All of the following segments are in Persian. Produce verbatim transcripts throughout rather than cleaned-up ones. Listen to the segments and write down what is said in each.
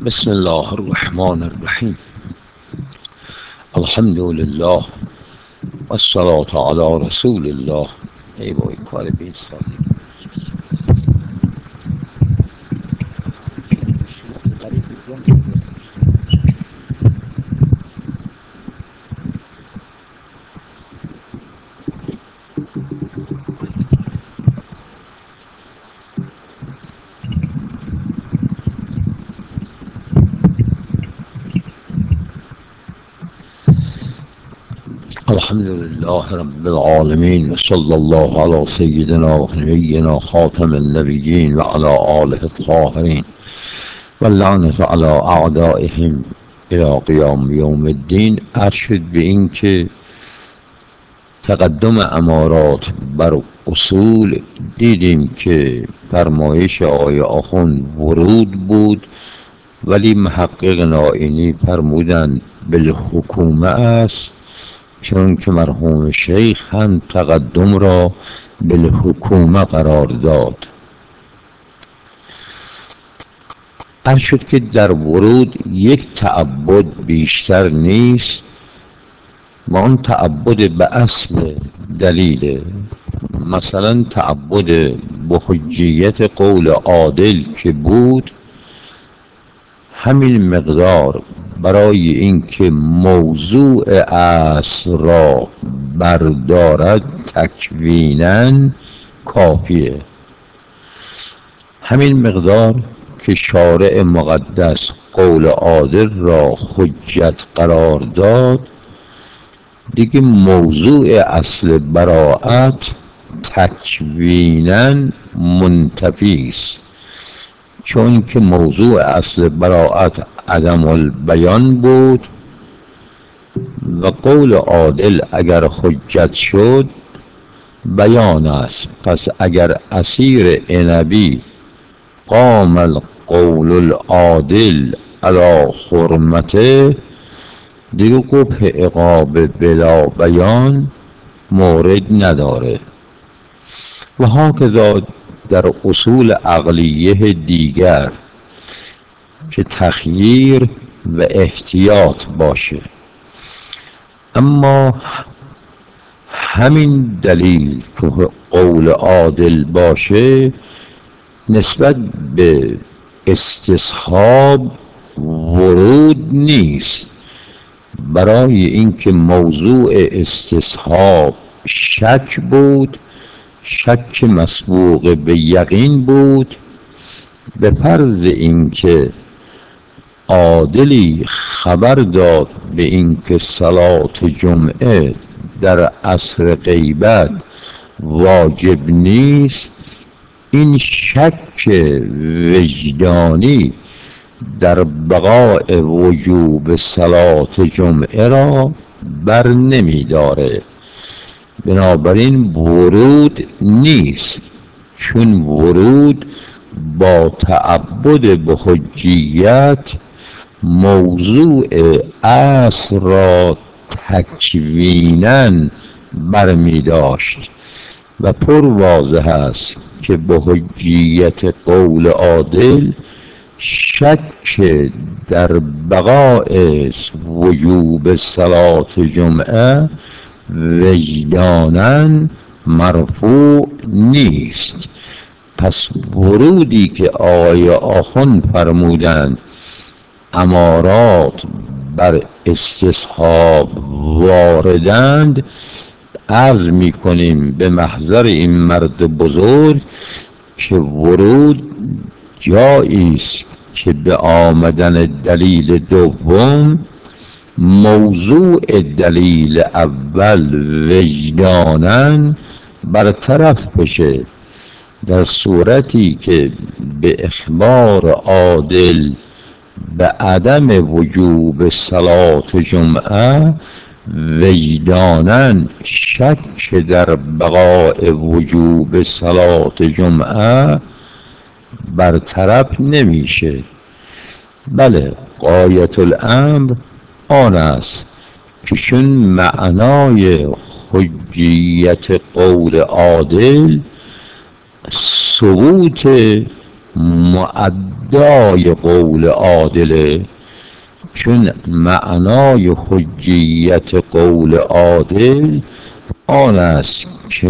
بسم الله الرحمن الرحیم. الحمد لله والصلاة على رسول الله. ای وای کار بی سادگی. الحمد لله رب العالمين وصلى الله على سيدنا ونبينا خاتم النبيين وعلى آله الطاهرين واللعنة على أعدائهم إلى قیام یوم الدین. ارشد به این که تقدم امارات بر اصول دیدیم که فرمایش آقای آخوند ورود بود، ولی محقق نائینی فرمودند بالحکومه است، چون که مرحوم شیخ هم تقدم را بالحکومه قرار داد. عرض شد که در ورود یک تعبد بیشتر نیست و آن تعبد به اصل دلیله. مثلا تعبد به حجیت قول عادل که بود، همین مقدار برای اینکه موضوع اصل را بردارد تکویناً کافیه. همین مقدار که شارع مقدس قول عادل را حجت قرار داد، دیگه موضوع اصل براءت تکویناً منتفی است، چون که موضوع اصل براءت عدم البیان بود و قول عادل اگر حجت شد بیان است. پس اگر عصیر عنبی قام القول العادل علی حرمته، دیگه قبح عقاب بلا بیان مورد نداره. و هاکذا در اصول عقلیه دیگر که تخییر و احتیاط باشه. اما همین دلیل که قول عادل باشه نسبت به استصحاب ورود نیست، برای اینکه موضوع استصحاب شک بود، شک مسبوق به یقین بود. به فرض اینکه عادلی خبر داد به اینکه صلات جمعه در عصر غیبت واجب نیست، این شک وجدانی در بقاء وجوب صلات جمعه را بر نمی داره. بنابراین ورود نیست، چون ورود با تعبد به حجیت موضوع اصل را تکویناً برمی داشت و پر واضح است که به حجیت قول عادل شک در بقاء وجوب صلات جمعه وجداناً مرفوع نیست. پس ورودی که آقای آخوند فرمودند امارات بر استصحاب واردند، عرض می کنیم به محضر این مرد بزرگ که ورود جایی است که به آمدن دلیل دوم موضوع دلیل اول وجداناً برطرف بشه. در صورتی که به اخبار عادل به عدم وجوب صلات جمعه وجداناً شک در بقاء وجوب صلات جمعه برطرف نمیشه. بله، غایت الامر آن است که چون معنای حجیت قول عادل ثبوت معدای قول عادله، چون معنای حجیت قول عادل آن است که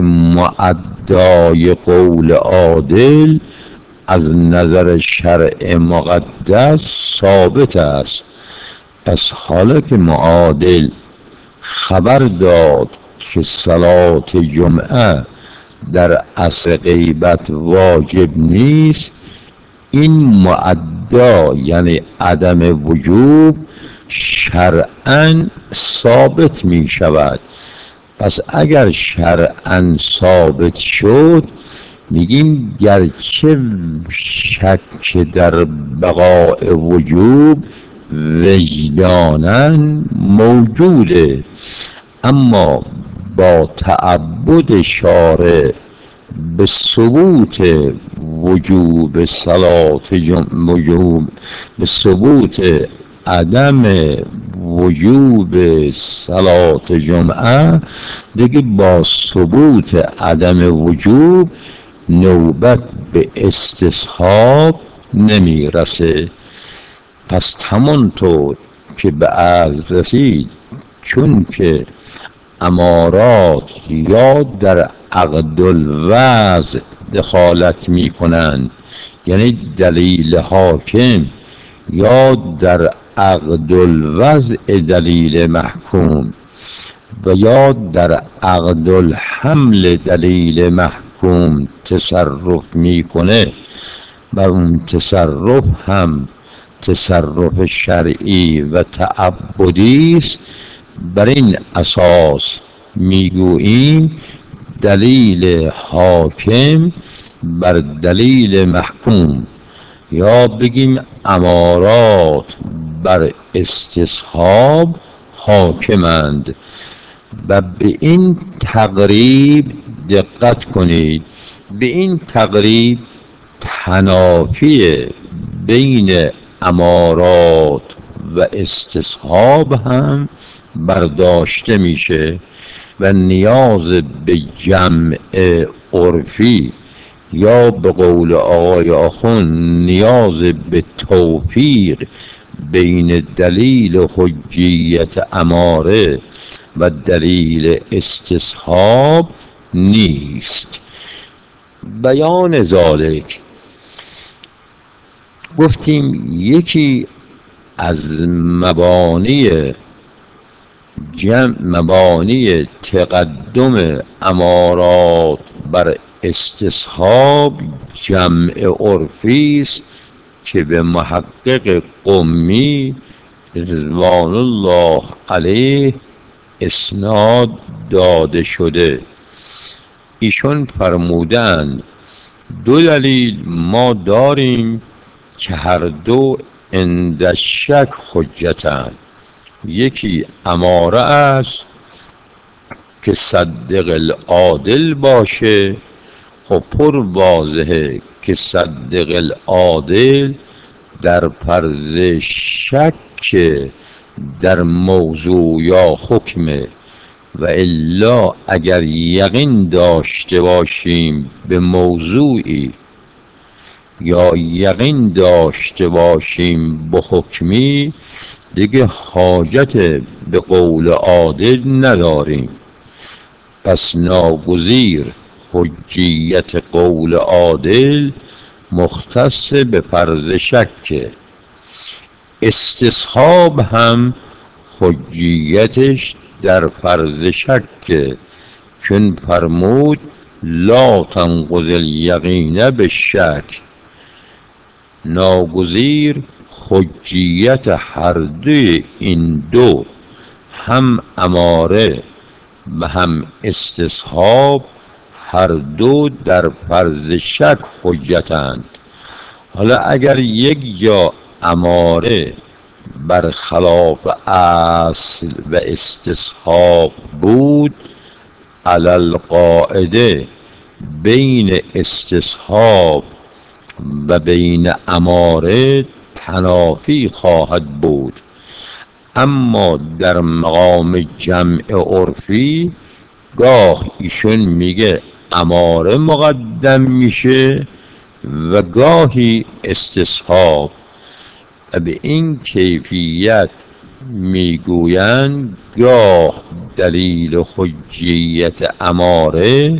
معدای قول عادل از نظر شرع مقدس ثابت است. پس حالا که معادل خبر داد که صلات جمعه در عصر غیبت واجب نیست، این معدا یعنی عدم وجوب شرعاً ثابت می شود. پس اگر شرعاً ثابت شد، میگیم گرچه شک در بقاء وجوب وجداناً موجوده، اما با تعبد شارع به ثبوت وجوب صلات جمعه، وجوب به ثبوت عدم وجوب صلات جمعه، دیگه با ثبوت عدم وجوب نوبت به استصحاب نمیرسه. پس همونطور که به عرض رسید، چون که امارات یا در عقد الوضع دخالت می کنند، یعنی دلیل حاکم، یا در عقد الوضع دلیل محکوم، و یا در عقد الحمل دلیل محکوم تصرف میکنه و اون تصرف هم تصرف شرعی و تعبدی است، بر این اساس میگوییم دلیل حاکم بر دلیل محکوم، یا بگیم امارات بر استصحاب حاکمند. و به این تقریب دقت کنید، به این تقریب تنافی بین امارات و استصحاب هم برداشته میشه و نیاز به جمع عرفی یا به قول آقای آخوند نیاز به توفیق بین دلیل حجیت اماره و دلیل استصحاب نیست. بیان ذالک، گفتیم یکی از مبانی جمع مبانی تقدم امارات بر استصحاب جمع عرفی است که به محقق قمی رضوان الله علیه اسناد داده شده. ایشون فرمودند دو دلیل ما داریم که هر دو عند شک حجتند. یکی اماره است که صدق العادل باشه، خب پر واضحه که صدق العادل در فرض شک در موضوع یا حکمه، و الا اگر یقین داشته باشیم به موضوعی یا یقین داشته باشیم به حکمی، دیگه حاجت به قول عادل نداریم. پس ناگزیر حجیت قول عادل مختص به فرض شکه. استصحاب هم حجیتش در فرض شکه، چون فرمود لا تنقض الیقین به شک. ناگزیر حجیت هر دوی این دو، هم اماره و هم استصحاب، هر دو در فرض شک حجتند. حالا اگر یک جا اماره بر خلاف اصل و استصحاب بود، علی القاعده بین استصحاب و بین اماره تنافی خواهد بود. اما در مقام جمع عرفی گاه ایشون میگه اماره مقدم میشه، و گاهی استصحاب. و به این کیفیت میگویند گاه دلیل حجیت اماره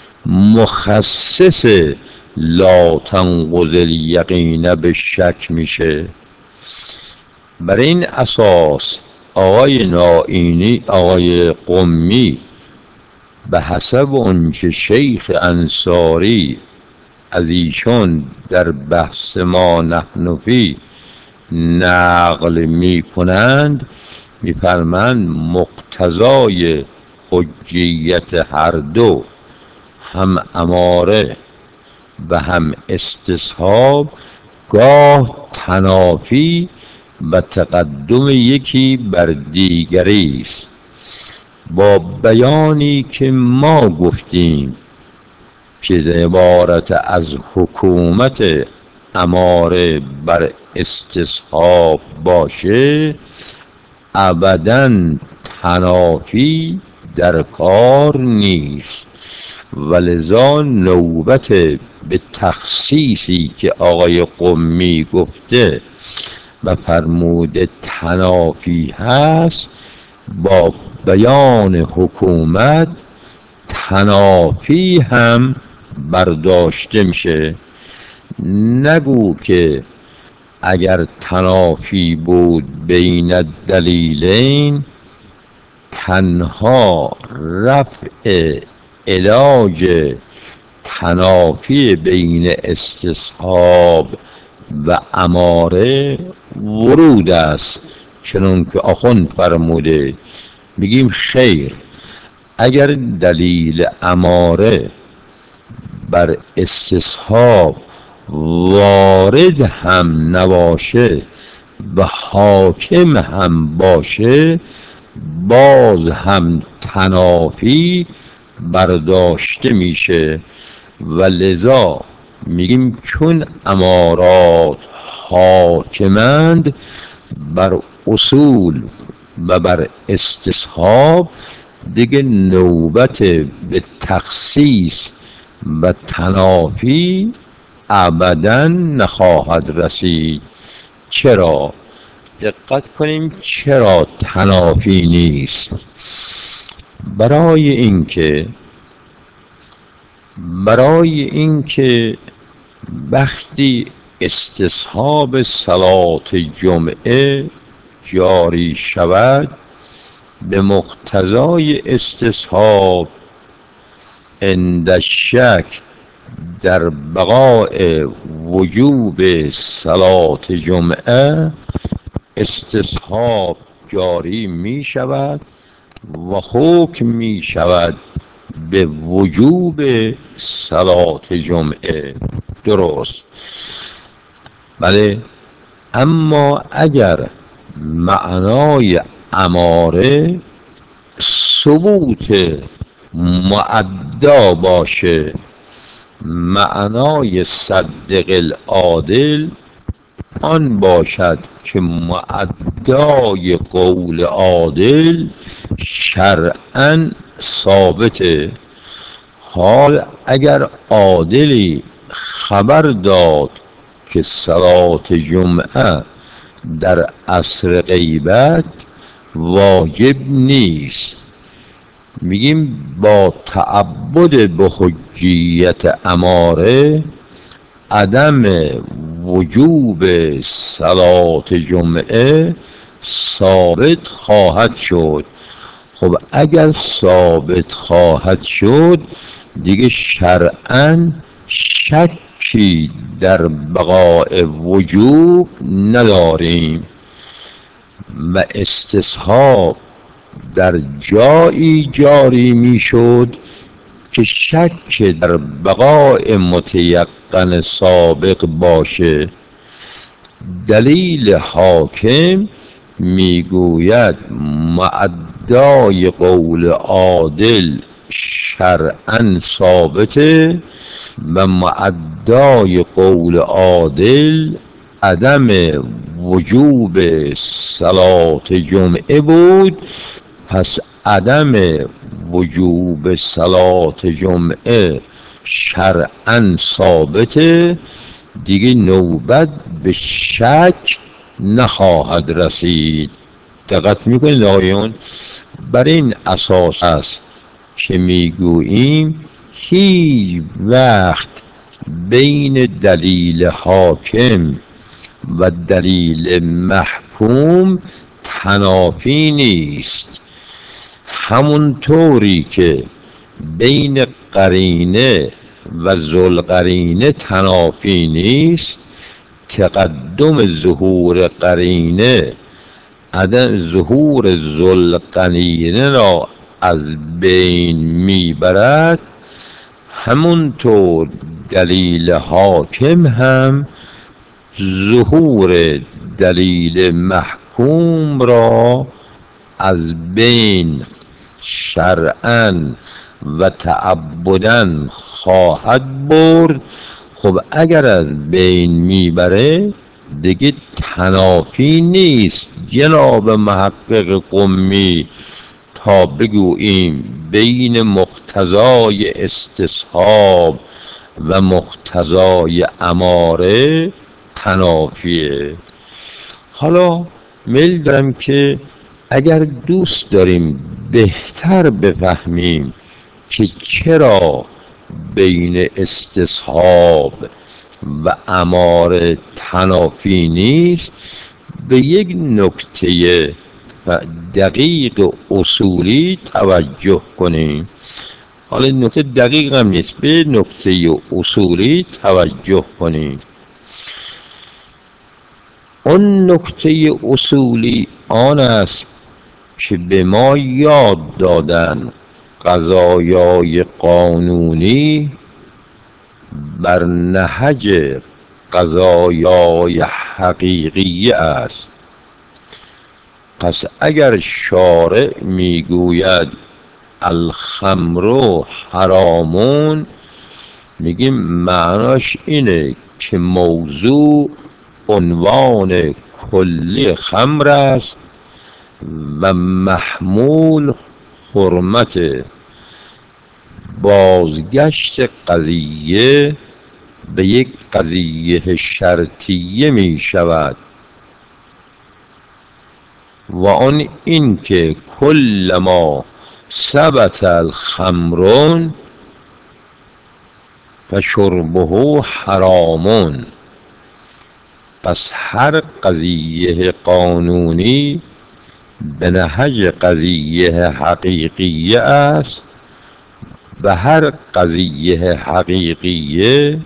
مخصص لا تنقض الیقین به شک میشه. بر این اساس آقای نائینی، آقای قمی، به حسب اونچه شیخ انصاری از ایشون در بحث ما نحن فی نقل می کنند، میفرمند مقتضای حجیت هر دو، هم اماره و هم استصحاب، گاه تنافی و تقدم یکی بر دیگری است. با بیانی که ما گفتیم که عبارت از حکومت اماره بر استصحاب باشه، ابداً تنافی در کار نیست. ولذا نوبت به تخصیصی که آقای قمی گفته و فرموده تنافی هست، با بیان حکومت تنافی هم برداشته میشه. نگو که اگر تنافی بود بین دلیلین، تنها رفع علاج تنافی بین استصحاب و اماره ورود است، چنون که آخوند فرموده. میگیم خیر، اگر دلیل اماره بر استصحاب وارد هم نباشه و حاکم هم باشه، باز هم تنافی برداشته میشه. و لذا میگیم چون امارات حاکمند بر اصول و بر استصحاب، دیگه نوبت به تخصیص و تنافی ابدا نخواهد رسید. چرا؟ دقت کنیم چرا تنافی نیست. برای اینکه برای اینکه وقتی استصحاب صلات جمعه جاری شود، به مقتضای استصحاب عند الشک در بقاء وجوب صلات جمعه استصحاب جاری می شود و حکم می شود به وجوب صلات جمعه. درست. بله. اما اگر معنای اماره ثبوت معدا باشه، معنای صدق العادل آن باشد که معدای قول عادل شرعاً ثابته. حال اگر عادلی خبر داد که صلات جمعه در عصر غیبت واجب نیست، میگیم با تعبد به حجیت اماره عدم وجوب صلات جمعه ثابت خواهد شد. خب اگر ثابت خواهد شد، دیگه شرعاً شکی در بقاء وجوب نداریم و استصحاب در جایی جاری میشد که شک در بقاء متیقن سابق باشه. دلیل حاکم میگوید معدای قول عادل شرعاً ثابته و معدای قول عادل عدم وجوب صلات جمعه بود. پس عدم وجوب صلات جمعه شرعاً ثابته، دیگه نوبت به شک نخواهد رسید. دقت میکنید آقایون؟ بر این اساس است که میگوییم هیچ وقت بین دلیل حاکم و دلیل محکوم تنافی نیست. همونطوری که بین قرینه و ذوالقرینه تنافی نیست، تقدم ظهور قرینه عدم ظهور ذوالقرینه را از بین میبرد، همونطور دلیل حاکم هم ظهور دلیل محکوم را از بین شرعاً و تعبداً خواهد برد. خب اگر از بین میبره دیگه تنافی نیست جناب محقق قمی تا بگوییم بین مقتضای استصحاب و مقتضای اماره تنافیه. حالا میل دارم که اگر دوست داریم بهتر بفهمیم که چرا بین استصحاب و اماره تنافی نیست، به یک نکته دقیق اصولی توجه کنیم. حالا نکته دقیق هم نیست، به نکته اصولی توجه کنیم. اون نکته اصولی آن است که به ما یاد دادن قضایای قانونی بر نهج قضایای حقیقی است. پس اگر شارع میگوید الخمر حرامون، میگیم معناش اینه که موضوع عنوان کلی خمر است و محمول حرمت. بازگشت قضیه به یک قضیه شرطیه می شود و آن این که کل ما ثبت الخمرون فشربه حرامون. پس هر قضیه قانونی به نهج قضیه حقیقیه است و هر قضیه حقیقیه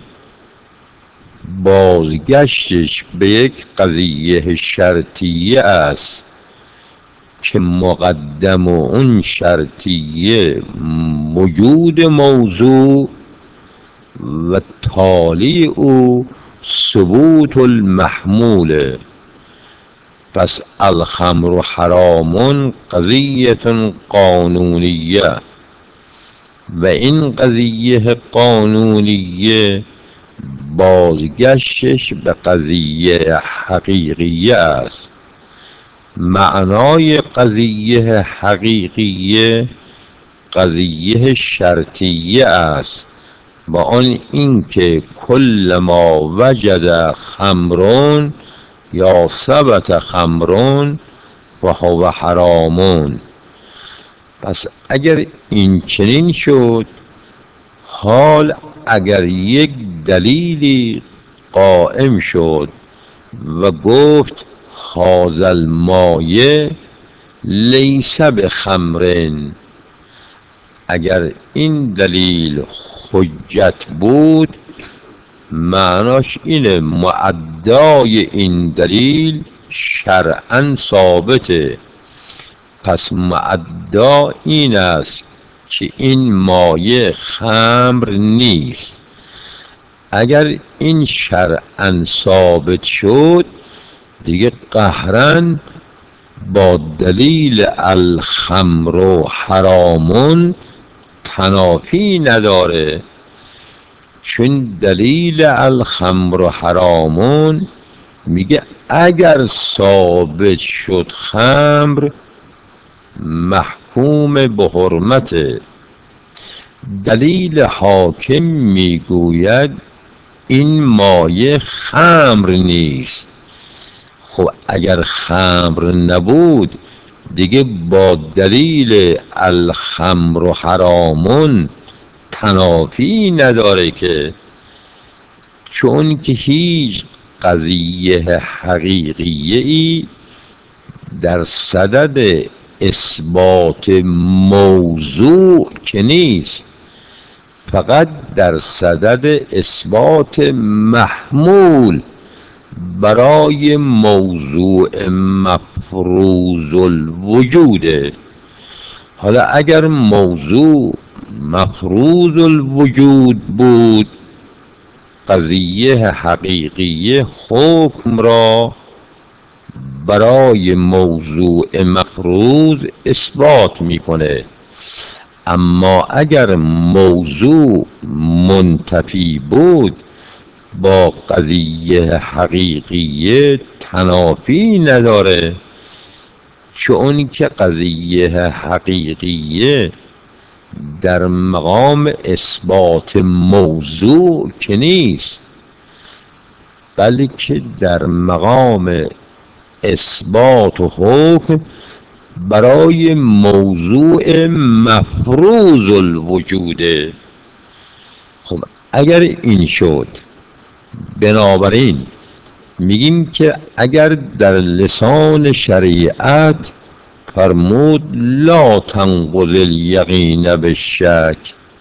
بازگشتش به یک قضیه شرطیه است که مقدم اون شرطیه وجود موضوع و تالی او ثبوت المحمول. پس الخمر حرام قضیه قانونیه و این قضیه قانونیه بازگشتش به قضیه حقیقیه است. معنای قضیه حقیقیه قضیه شرطیه است و آن اینکه کل ما وجد خمرون یا ثبت خمرون فهو حرامون. پس اگر این چنین شد، حال اگر یک دلیلی قائم شد و گفت هذا المایه لیس بخمرن، اگر این دلیل حجت بود، معناش اینه معدای این دلیل شرعاً ثابته. پس معدا این است که این مایه خمر نیست. اگر این شرعاً ثابت شد، دیگه قهراً با دلیل الخمر حرامون تنافی نداره، چون دلیل الخمر حرامون میگه اگر ثابت شد خمر محکوم به حرمته. دلیل حاکم میگوید این مایه خمر نیست. خب اگر خمر نبود دیگه با دلیل الخمر حرامون تنافی نداره که، چون که هیچ قضیه حقیقیه ای در صدد اثبات موضوع که نیست، فقط در صدد اثبات محمول برای موضوع مفروض الوجوده. حالا اگر موضوع مفروض الوجود بود، قضیه حقیقیه حکم را برای موضوع مفروض اثبات میکنه. اما اگر موضوع منتفی بود با قضیه حقیقیه تنافی نداره، چون که قضیه حقیقیه در مقام اثبات موضوع که نیست، بلکه در مقام اثبات و حکم برای موضوع مفروض الوجوده. خب اگر این شد، بنابراین میگیم که اگر در لسان شریعت فرمود لا تنقض الیقین بالشک،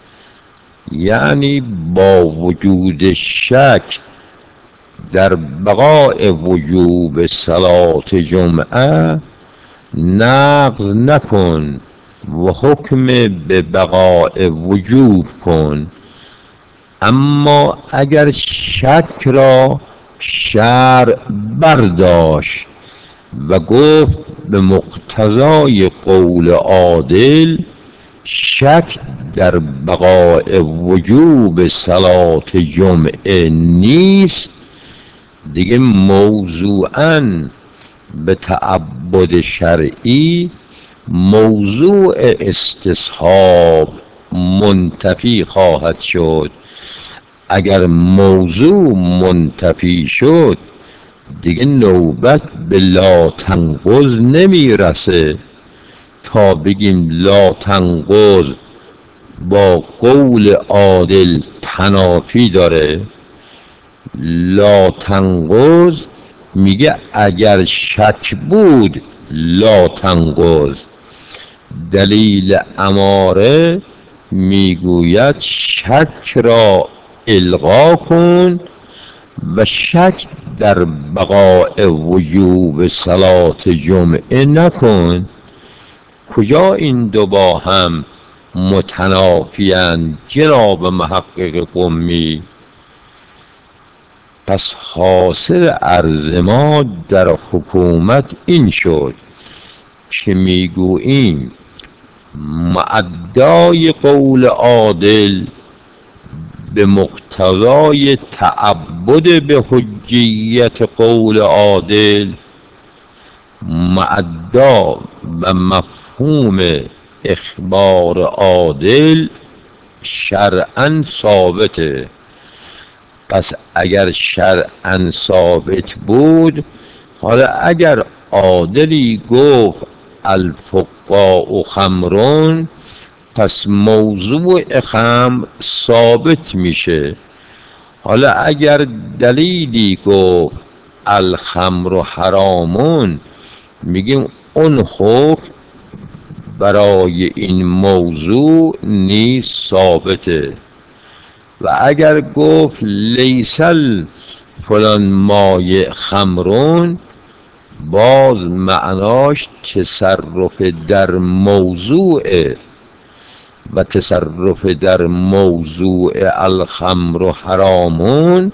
یعنی با وجود شک در بقاء وجوب صلات جمعه نقض نکن و حکم به بقاء وجوب کن. اما اگر شک را شرع برداشت و گفت به مقتضای قول عادل شک در بقاء وجوب صلات جمعه نیست، دیگه موضوعاً به تعبد شرعی موضوع استصحاب منتفی خواهد شد. اگر موضوع منتفی شد دیگه نوبت به لا تنقض نمیرسه تا بگیم لا تنقض با قول عادل تنافی داره. لا تنقض میگه اگر شک بود لا تنقض. دلیل اماره میگوید شک را الغا کن و شک در بقاء وجوب صلات جمعه نکن. کجا این دو با هم متنافیان جناب محقق قمی؟ پس حاصل عرض ما در حکومت این شد که میگوییم مؤدای قول عادل به مقتضای تعبد به حجیت قول عادل، مؤدا و مفهوم اخبار عادل شرعاً ثابته. پس اگر شرعاً ثابت بود، حالا اگر عادلی گفت الفقاء خمرون، پس موضوع خمر ثابت میشه. حالا اگر دلیلی گفت الخمر حرامون، میگیم اون حکم برای این موضوع نیز ثابته. و اگر گفت لیس فلان مایع خمرون، باز معناش تصرف در موضوع و تصرف در موضوع الخمر حرامون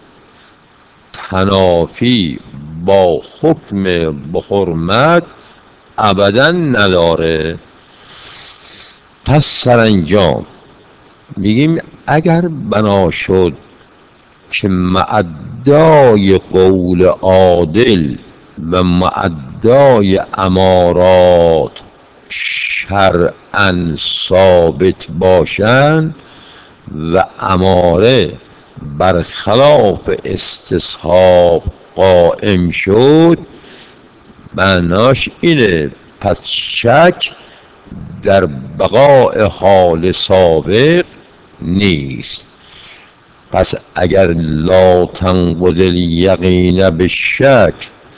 تنافی با حکم به حرمت ابدا نداره. پس سرانجام میگیم اگر بنا شد که مؤدای قول عادل و مؤدای امارات شرعاً ثابت باشند و اماره برخلاف استصحاب قائم شد، معناش اینه پس شک در بقاء حال سابق نیست. پس اگر لا تنقض الیقین به شک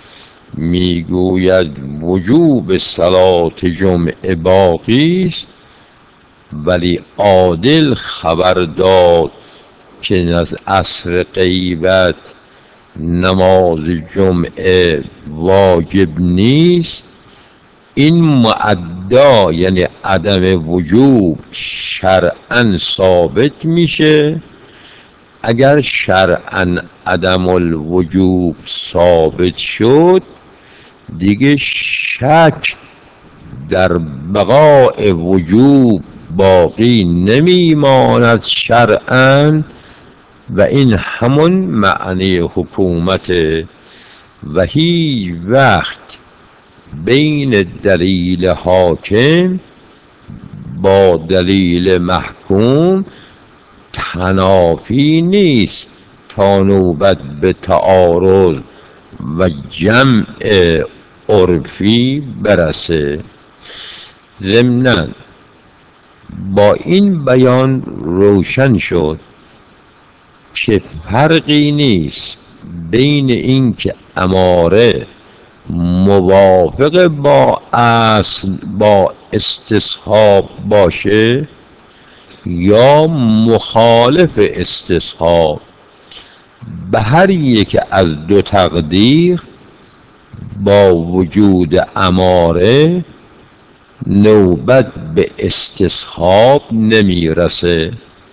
میگوید وجوب صلات جمعه باقی است، ولی عادل خبر داد که از عصر غیبت نماز جمعه واجب نیست، این معدا یعنی عدم وجوب شرعاً ثابت میشه. اگر شرعاً عدم الوجوب ثابت شد، دیگه شک در بقاء وجوب باقی نمیماند شرعاً، و این همون معنی حکومت. و هیچ وقت بین دلیل حاکم با دلیل محکوم تنافی نیست تا نوبت به تعارض و جمع عرفی برسه. ضمناً با این بیان روشن شد که فرقی نیست بین این که اماره موافق با اصل با استصحاب باشه یا مخالف استصحاب. به هر یک از دو تقدیر با وجود اماره نوبت به استصحاب نمیرسه.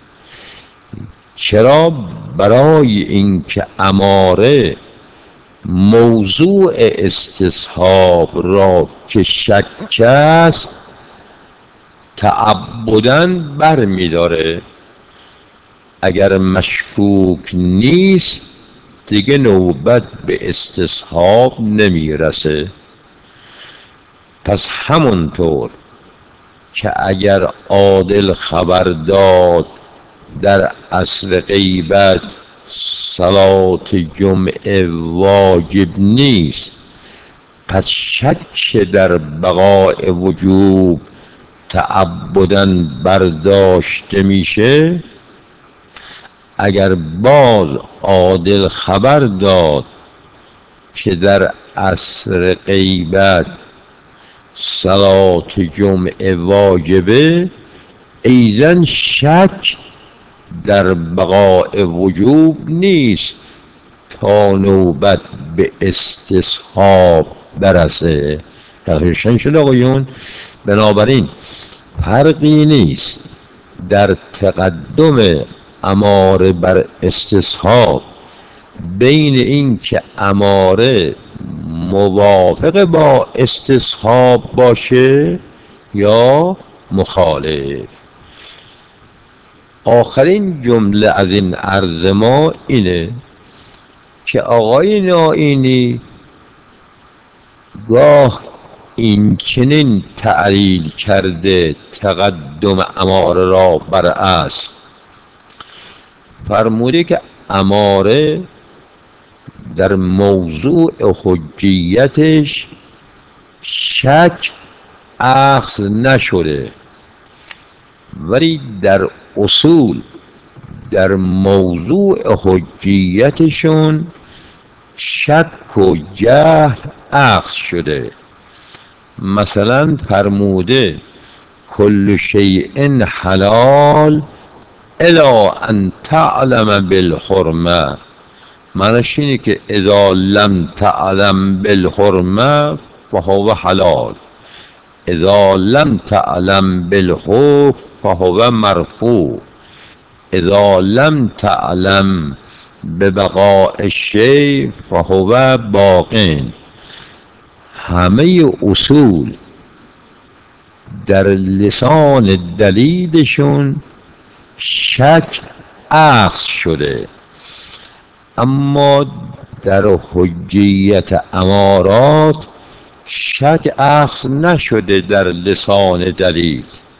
چرا؟ برای اینکه اماره موضوع استصحاب را که شک است تعبداً بر می داره. اگر مشکوک نیست دیگه نوبت به استصحاب نمیرسه. پس همونطور که اگر عادل خبر داد در عصر غیبت صلات جمعه واجب نیست، پس شک در بقاء وجوب تعبداً برداشته میشه. اگر باز عادل خبر داد که در عصر غیبت صلات جمعه واجبه، ایضاً شک در بقاء وجوب نیست تا نوبت به استصحاب برسه. روشن شد آقایون؟ بنابراین فرقی نیست در تقدم اماره بر استصحاب بین این که اماره موافق با استصحاب باشه یا مخالف. آخرین جمله از این عرض ما اینه که آقای نائینی گاه این چنین تعلیل کرده تقدم اماره را بر اصل، فرموده که اماره در موضوع حجیتش شک اخذ نشده، ولی در اصول در موضوع حجیتشون شک و جهل اخذ شده. مثلا فرموده کل شیء حلال الا ان تعلم بالحرمه. معنیش اینه که اذا لم تعلم بالحرمه فهو حلال، اذا لم تعلم بالحکم فهو مرفوع، اذا لم تعلم ببقاء الشیء فهو باق. همه اصول در لسان دلیلشون شک اخذ شده، اما در حجیت امارات شک اخذ نشده در لسان دلیل.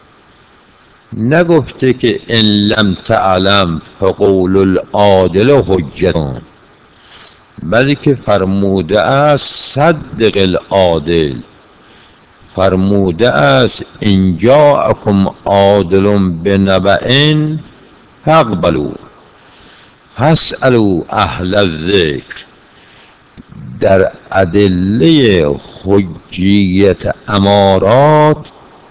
نگفته که ان لم تعلم فقول العادل حجتون، بلکه فرموده است صدق العادل، فرموده است ان جاءکم عادل بنبأ فاقبلوا فاسألوا اهل الذکر. در ادله حجیت امارات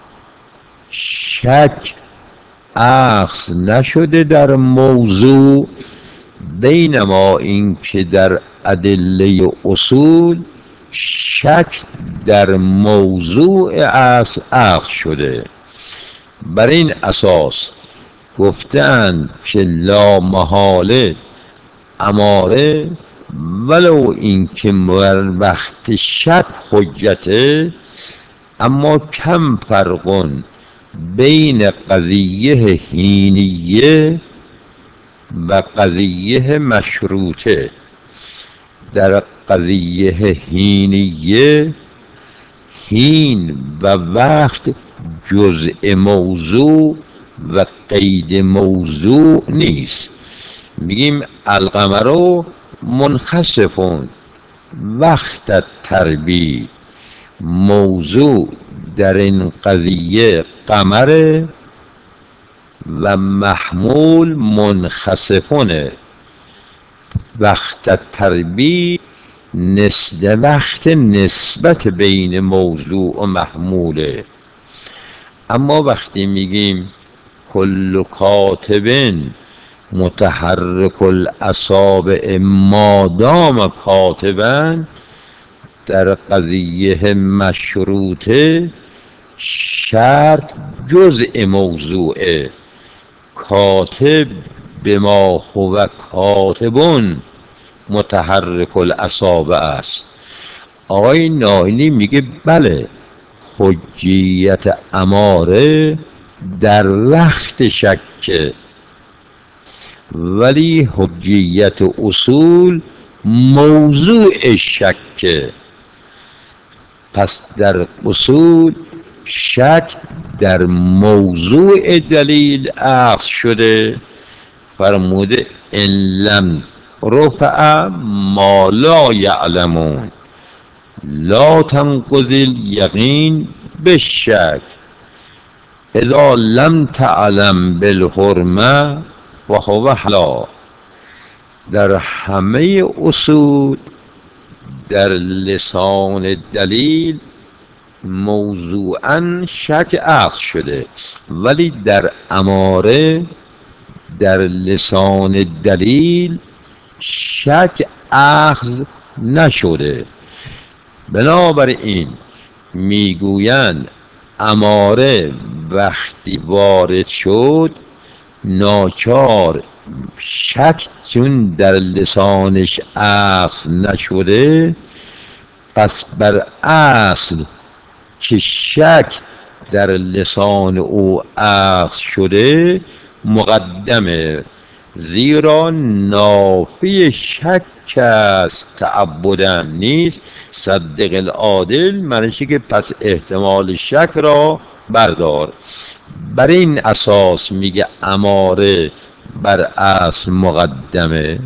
شک اخذ نشده در موضوع، بینما این که در ادله اصول شک در موضوع اصل اخذ شده. بر این اساس گفتند که لا محاله اماره ولو این که وقت شک حجته، اما کم فرق بین قضیه حینیه و قضیه مشروطه. در قضیه حینیه حین و وقت جزء موضوع و قید موضوع نیست. میگیم القمر منخسفون وقت تربی، موضوع در این قضیه قمر و محمول منخسفونه. وقت تربی نسبت وقت نسبت بین موضوع و محموله. اما وقتی میگیم کل کاتب متحرک الاصابع مادام کاتبا، در قضیه مشروطه شرط جزء موضوعه، کاتب بما هو کاتبون متحرک الاصابع است. آقای ناینی میگه بله حجیت اماره در وقت شکه، ولی حجیت اصول موضوع شکه. پس در اصول شک در موضوع دلیل اخذ شده. فرموده ان لم رفع ما لا یعلمون لا تنقضی الیقین بالشک اذا لم تعلم بالحرمه فهو حلال. در همه اصول در لسان دلیل موضوعا شک اخذ شده، ولی در اماره در لسان دلیل شک اخذ نشده. بنابراین میگویند اماره وقتی وارد شد ناچار شک چون در لسانش اخذ نشده، پس بر اصل که شک در لسان او اخذ شده مقدمه، زیرا نافی شک است تعبدا نیست. صدق العادل معنیشه که پس احتمال شک را بردار. بر این اساس میگه اماره بر اصل مقدمه.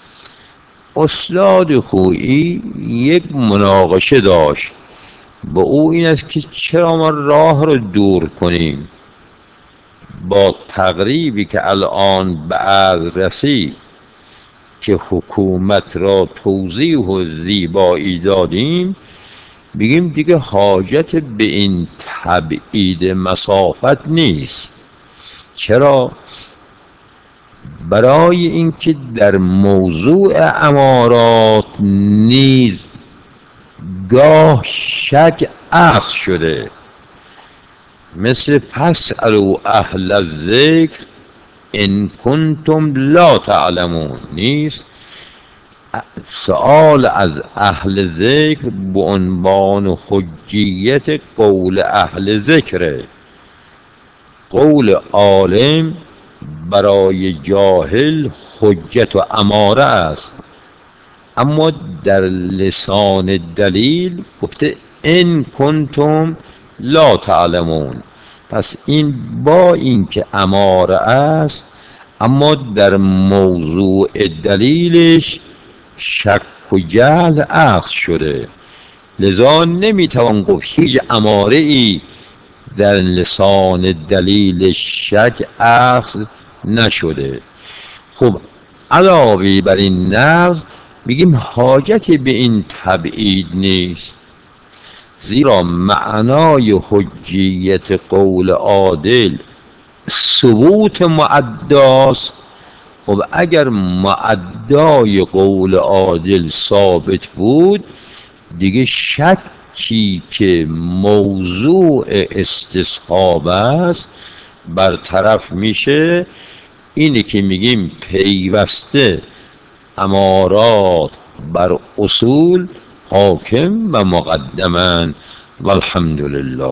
استاد خویی یک مناقشه داشت با او، این است که چرا ما راه رو دور کنیم. با تقریبی که الان به عرض رسید که حکومت را توضیح و زیبایی دادیم، بگیم دیگه حاجت به این تبعید مسافت نیست. چرا؟ برای اینکه در موضوع امارات نیز گاه شک اخذ شده، مثل فاسألوا اهل الذکر ان کنتم لا تعلمون نیست. سؤال از اهل ذکر به عنوان حجیت قول اهل ذکره. قول عالم برای جاهل حجت و اماره است، اما در لسان دلیل گفته ان کنتم لا تعلمون. پس این با اینکه اماره است اما در موضوع دلیلش شک و جهل اخذ شده، لذا نمیتوان گفت هیچ اماره ای در لسان دلیل شک اخذ نشده. خب علاوه بر این نقض میگیم حاجتی به این تبعید نیست، زیرا معنای حجیت قول عادل ثبوت معداست. خب اگر معدای قول عادل ثابت بود دیگه شکی که موضوع استصحاب است برطرف میشه. اینه که میگیم پیوسته امارات بر اصول حاکم و مقدمن. والحمدلله.